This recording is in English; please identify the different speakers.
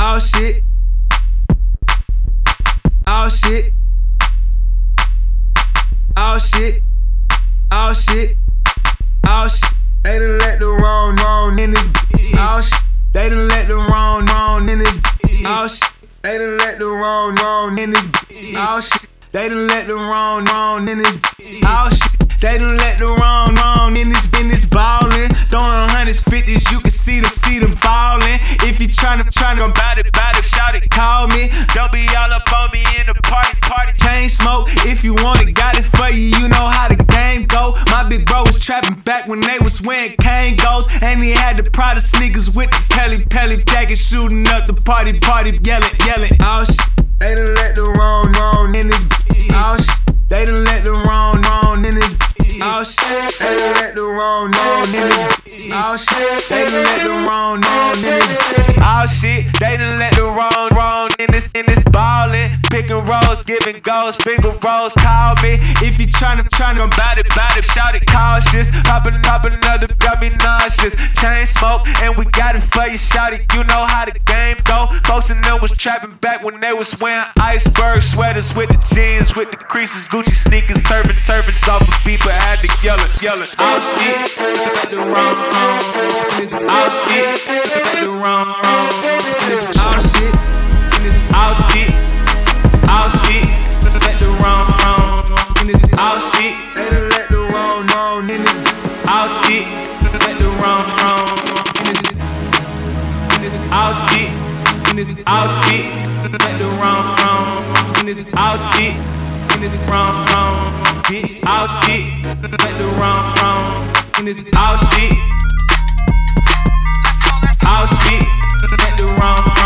Speaker 1: Oh shit. Oh shit. Oh shit. Oh shit. Oh shit. They done let the wrong in this bitch. Oh shit. They done let the wrong in this bitch. Oh shit. They done let the wrong in this bitch. Oh shit. They done let the wrong in this bitch. Oh shit. They done let the wrong in this ballin'. Throwing hundreds, 50s, you can see them fallin'. If you tryna go bout it, shout it, call me. Don't be all up on me in the party. Chain smoke, if you want it, got it for you. You know how the game go. My big bro was trapping back when they was wearing Kangos, and he had the Prada sneakers with the Pelly jacket, shooting up the party, yelling. Oh shit, they done let the wrong in this bitch. Oh shit, they done let the wrong in this bitch. Oh shit, they done let the wrong in this bitch. Oh shit, they done let the wrong in this bitch. Oh shit, they done let the wrong in this ballin'. Pickin' rolls, giving goals, finger rolls, call me. If you tryna go bout it, shout it cautious. Poppin' another, got me nauseous. Chain smoke, and we got it for you, shout it. You know how the game go. Folks in them was trapping back when they was wearing iceberg sweaters with the jeans, with the creases, Gucci sneakers, turbans off of people had to yellin'. Oh shit, let the wrong. Oh shit, let the wrong. Oh shit, oh shit, oh shit, let the wrong. Oh shit, they done let the wrong in this. Oh shit, let the wrong in this. Oh shit, oh shit, let the wrong in this. Oh shit, in this wrong, bitch. Oh shit, let the wrong in this. Oh shit, let the wrong.